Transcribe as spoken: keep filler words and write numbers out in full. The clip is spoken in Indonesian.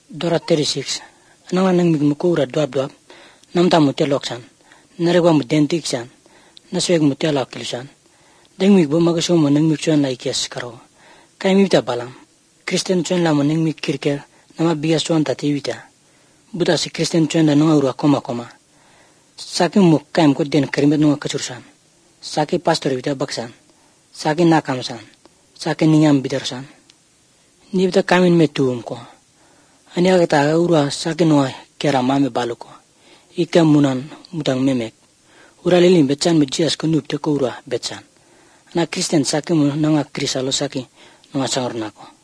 Dora thirty-six. Nanga nang mig mukura dwab dwab. Namta mutia loksan. Naregwa mudentik san. Nasweg mutia lakilsan. Deng mig bo magaso mo nang mig chuan lai kes karo. Kai mi ta balam. Kristen chuan la mo nang mig kirker. Nama bias chuan ta tivita. Buda si Kristen chuan la nanga ura koma koma. Saki muk kaim ko den karimet nunga kachursan. Saki pastor vita baksan. Saki nakamsan. Saki ningam bidarsan. Ni vita kamin me tuum ko. Ani agata ura saki nunga kera mame baluko. Ika munan mutang memek. Ura lilim betsan mejias ko nupte ko ura betsan. Na Kristen saki mo nanga krisalo saki nunga sangor nako.